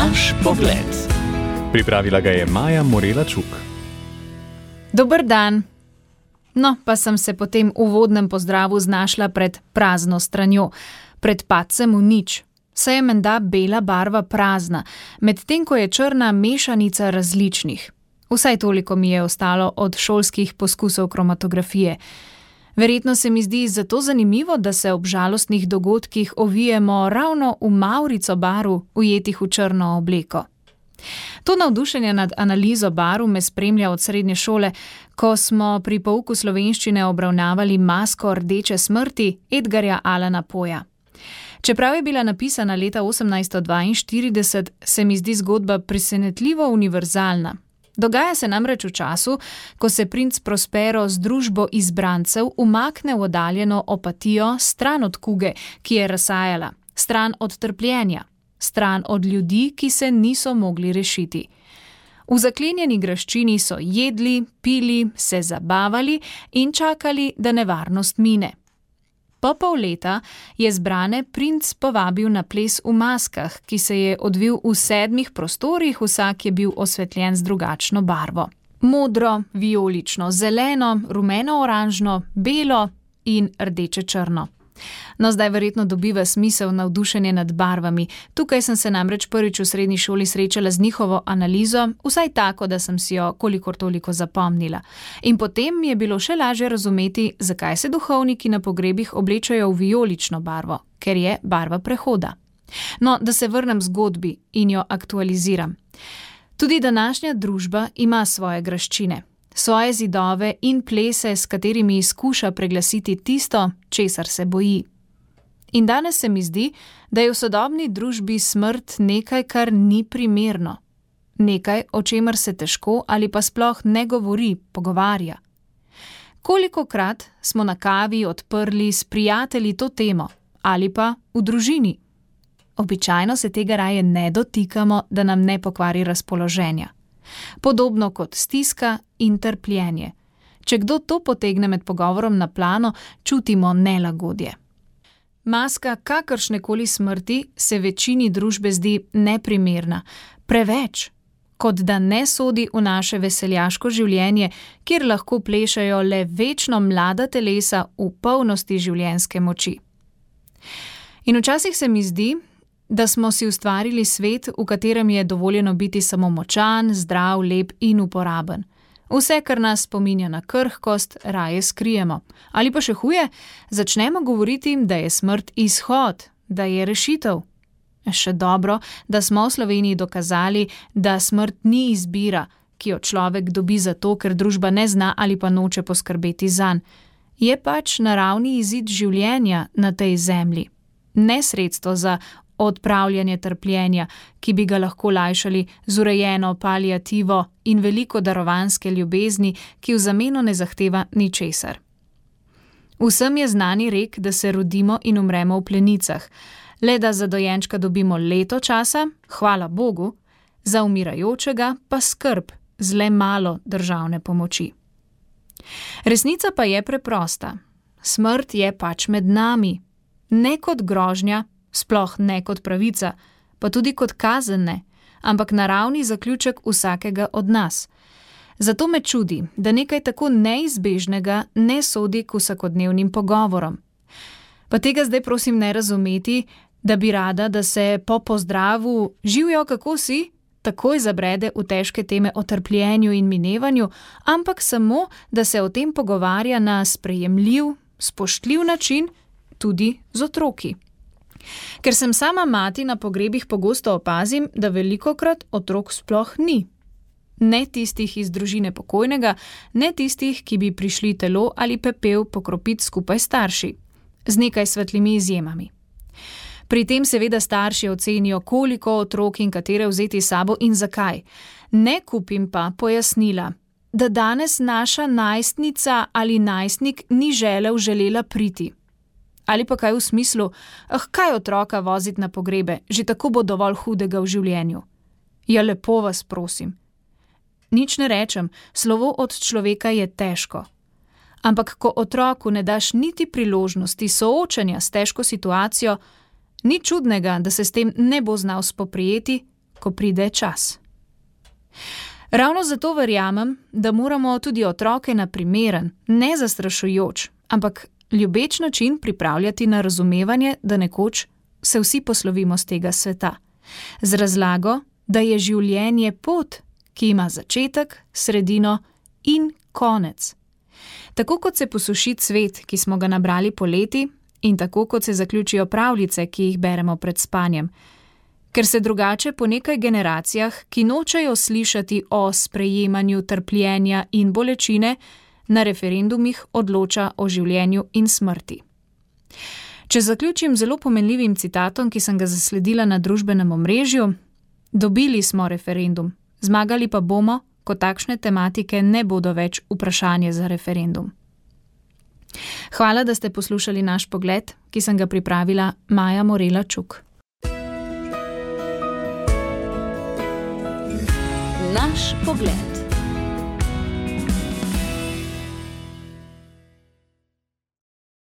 Naš pogled. Pripravila ga je Maja Morela-Čuk. Dober dan. No, pa sem se po tem uvodnem pozdravu znašla pred prazno stranjo, pred padcem v nič. Saj je menda bela barva prazna, medtem ko je črna mešanica različnih. Vsaj toliko mi je ostalo od šolskih poskusov kromatografije. Verjetno se mi zdi zato zanimivo, da se ob žalostnih dogodkih ovijemo ravno v mavrico barv, ujetih v črno obleko. To navdušenje nad analizo barv me spremlja od srednje šole, ko smo pri pouku slovenščine obravnavali Masko rdeče smrti Edgarja Allana Poeja. Čeprav je bila napisana leta 1842, se mi zdi zgodba presenetljivo univerzalna. Dogaja se namreč v času, ko se princ Prospero z družbo izbrancev umakne v oddaljeno Opatijo, stran od kuge, ki je razsajala, stran od trpljenja, stran od ljudi, ki se niso mogli rešiti. V zaklenjeni graščini so jedli, pili, se zabavali in čakali, da nevarnost mine. Po pol leta je zbrane princ povabil na ples v maskah, ki se je odvil v 7 prostorih, vsak je bil osvetljen z drugačno barvo. Modro, vijolično, zeleno, rumeno-oranžno, belo in rdeče-črno. No, zdaj verjetno dobiva smisel navdušenje nad barvami. Tukaj sem se namreč prvič v srednji šoli srečala z njihovo analizo, vsaj tako, da sem si jo kolikor toliko zapomnila. In potem mi je bilo še lažje razumeti, zakaj se duhovniki na pogrebih oblečajo v vijolično barvo, ker je barva prehoda. No, da se vrnem zgodbi in jo aktualiziram. Tudi današnja družba ima svoje graščine. Svoje zidove in plese, s katerimi skuša preglasiti tisto, česar se boji. In danes se mi zdi, da je v sodobni družbi smrt nekaj, kar ni primerno. Nekaj, o čemer se težko ali pa sploh ne govori, pogovarja. Kolikokrat smo na kavi odprli s prijatelji to temo ali pa v družini? Običajno se tega raje ne dotikamo, da nam ne pokvari razpoloženja. Podobno kot stiska in trpljenje. Če kdo to potegne med pogovorom na plano, čutimo nelagodje. Maska kakršnekoli smrti se večini družbe zdi neprimerna, preveč, kot da ne sodi v naše veseljaško življenje, kjer lahko plešajo le večno mlada telesa v polnosti življenjske moči. In včasih se mi zdi, da smo si ustvarili svet, v katerem je dovoljeno biti samo močan, zdrav, lep in uporaben. Vse, kar nas spominja na krhkost, raje skrijemo. Ali pa še huje, začnemo govoriti, da je smrt izhod, da je rešitev. Še dobro, da smo v Sloveniji dokazali, da smrt ni izbira, ki jo človek dobi zato, ker družba ne zna ali pa noče poskrbeti zanj. Je pač naravni izid življenja na tej zemlji. Ne sredstvo za odpravljanje trpljenja, ki bi ga lahko lajšali z urejeno paliativo in veliko darovanske ljubezni, ki v zameno ne zahteva ničesar. Vsem je znani rek, da se rodimo in umremo v plenicah, le da za dojenčka dobimo leto časa, hvala Bogu, za umirajočega pa skrb z le malo državne pomoči. Resnica pa je preprosta. Smrt je pač med nami, ne kot grožnja, sploh ne kot pravica, pa tudi kot kazen ne, ampak naravni zaključek vsakega od nas. Zato me čudi, da nekaj tako neizbežnega ne sodi k vsakodnevnim pogovorom. Pa tega zdaj prosim ne razumeti, da bi rada, da se po pozdravu "živjo, kako si?" takoj zabrede v težke teme o trpljenju in minevanju, ampak samo, da se o tem pogovarja na sprejemljiv, spoštljiv način, tudi z otroki. Ker sem sama mati, na pogrebih pogosto opazim, da velikokrat otrok sploh ni. Ne tistih iz družine pokojnega, ne tistih, ki bi prišli telo ali pepel pokropiti skupaj starši. Z nekaj svetlimi izjemami. Pri tem seveda starši ocenijo, koliko otrok in katere vzeti s sabo in zakaj. Ne kupim pa pojasnila, da danes naša najstnica ali najstnik ni želela priti. Ali pa kaj v smislu, kaj otroka voziti na pogrebe, že tako bo dovolj hudega v življenju. Ja, lepo vas prosim. Nič ne rečem, slovo od človeka je težko. Ampak ko otroku ne daš niti priložnosti soočanja s težko situacijo, ni čudnega, da se s tem ne bo znal spoprijeti, ko pride čas. Ravno zato verjamem, da moramo tudi otroke na primeren, ne zastrašujoč, ampak ljubeč način pripravljati na razumevanje, da nekoč se vsi poslovimo z tega sveta. Z razlago, da je življenje pot, ki ima začetek, sredino in konec. Tako kot se posuši cvet, ki smo ga nabrali poleti, in tako kot se zaključijo pravljice, ki jih beremo pred spanjem. Ker se drugače po nekaj generacijah, ki nočejo slišati o sprejemanju trpljenja in bolečine, na referendumih odloča o življenju in smrti. Če zaključim zelo pomenljivim citatom, ki sem ga zasledila na družbenem omrežju: dobili smo referendum, zmagali pa bomo, ko takšne tematike ne bodo več vprašanje za referendum. Hvala, da ste poslušali naš pogled, ki sem ga pripravila Maja Morela Čuk. Naš pogled.